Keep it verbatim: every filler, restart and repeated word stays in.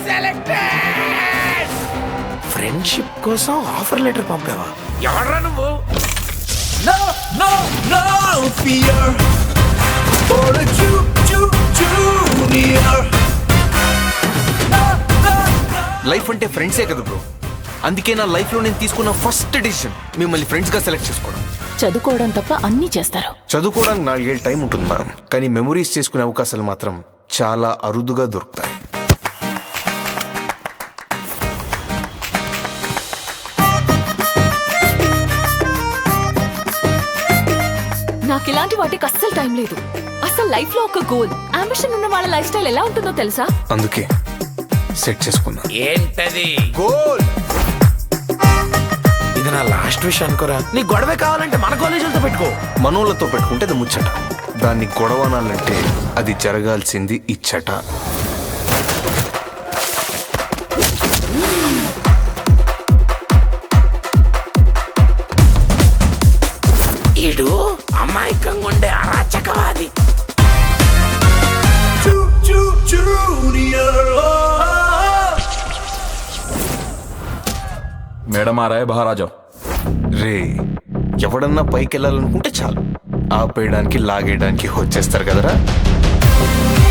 Friendship కోసం offer letter పంపావా? ఎవడ్రా నువ్వు? No, no, no fear for a Ju- Ju- junior. Life అంటే ఫ్రెండ్సే కదా బ్రో. అందుకే నా లైఫ్ లో నేను తీసుకున్న ఫస్ట్ డిసిషన్ మిమ్మల్ని ఫ్రెండ్స్ గా సెలెక్ట్ చేసుకోవడం. చదువుకోవడం తప్ప అన్ని చేస్తారు. చదువుకోవడానికి నాలుగేళ్ళ టైం ఉంటుంది మేడం, కానీ మెమరీస్ చేసుకునే అవకాశాలు మాత్రం చాలా అరుదుగా దొరుకుతాయి. నాకు ఇలాంటి వాటికి అస్సలు టైం లేదు. అసలు లైఫ్ లో ఒక గోల్, అంబిషన్ ఉన్న వాళ్ళ లైఫ్ స్టైల్ ఎలా ఉంటుందో తెలుసా? అందుకే సెట్ చేసుకున్నా. ఏంటది? గోల్. ఇది నా లాస్ట్ విష్ అనుకోరా. నీ గొడవే కావాలంటే మన కాలేజీలతో పెట్టుకో. మనోళ్ళతో పెట్టుకుంటే అది ముచ్చట, దాన్ని గొడవనాలంటే అది జరగాల్సింది ఇచ్చట. ఈడు అమాయకంగా ఉండే అరాచకవాది. Ju- Ju- junior. मैडम आ रहा है, बाहर आ जाओ. రే, ఎవడన్నా పైకి వెళ్ళాలనుకుంటే చాలు ఆపేయడానికి లాగేయడానికి వచ్చేస్తారు కదరా.